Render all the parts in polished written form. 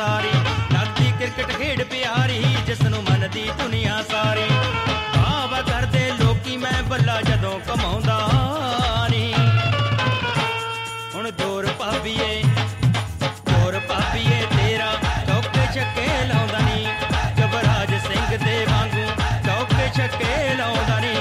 सारी लगदी क्रिकेट खेड प्यारी जिसनू मनदी दुनिया सारी वाह वाह करदे लोकी मैं बल्ला जदों कमाउंदा नी हुण जोर भाभीए तेरा चौके छक्के लाउंदा नी युवराज सिंह दे वांगू चौके छक्के लाउंदा नी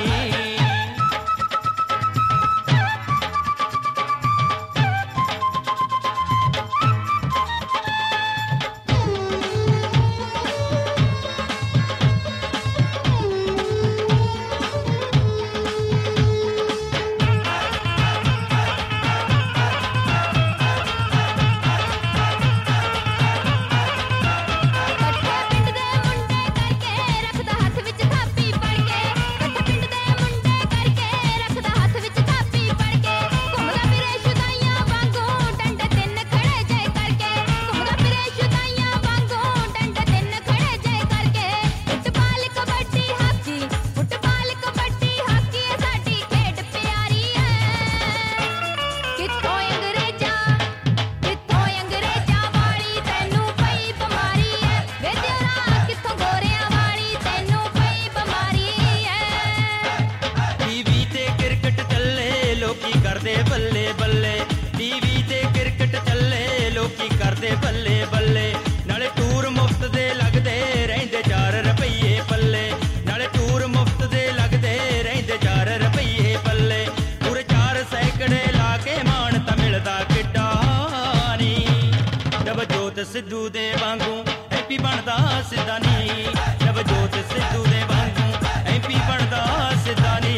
करदे बल्ले बल्ले टीवी ते क्रिकेट चले लोकी करदे बल्ले बल्ले नाले टूर मुफ्त दे लगदे रहिंदे 4 रुपये पल्ले नाले टूर मुफ्त दे लगदे रहिंदे 4 रुपये पल्ले पूरे 4 सैकड़े ला के मान तां मिलदा किड्डा नी नवजोत सिद्धू दे वांगू एपी बनदा सिद्धा नी नवजोत सिद्धू दे वांगू एपी बनदा सिद्धा नी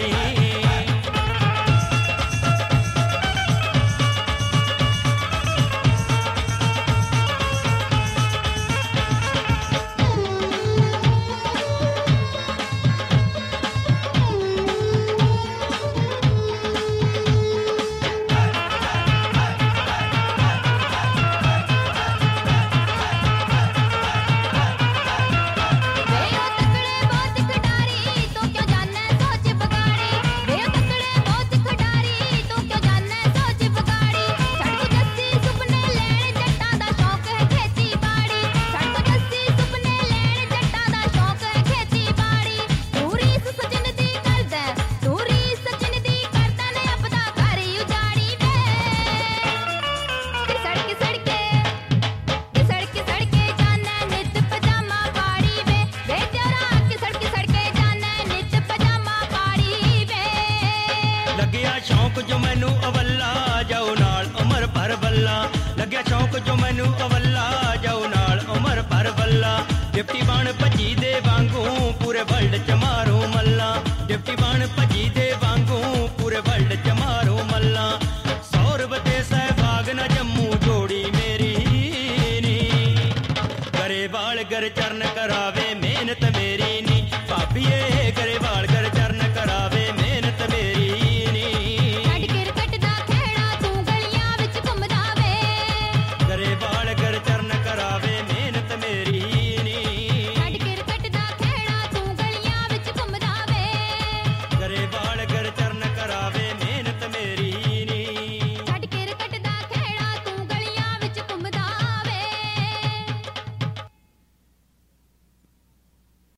शौक जो मैनू अवल्ला जाओ नाल उमर भर बल्ला लग्या शौक जो मैनू अवल्ला जाओ नाल उमर भर बल्ला डिप्टी बन भजी दे वांगू पूरे वर्ल्ड च मारो मल्ला डिप्टी बन भजी दे वांगू पूरे वर्ल्ड च मारो मल्ला सौरभ ते सहवाग न जम्मू जोड़ी मेरी नी करे बाल गर चरण करावे मेहनत मेरी नी भाभीए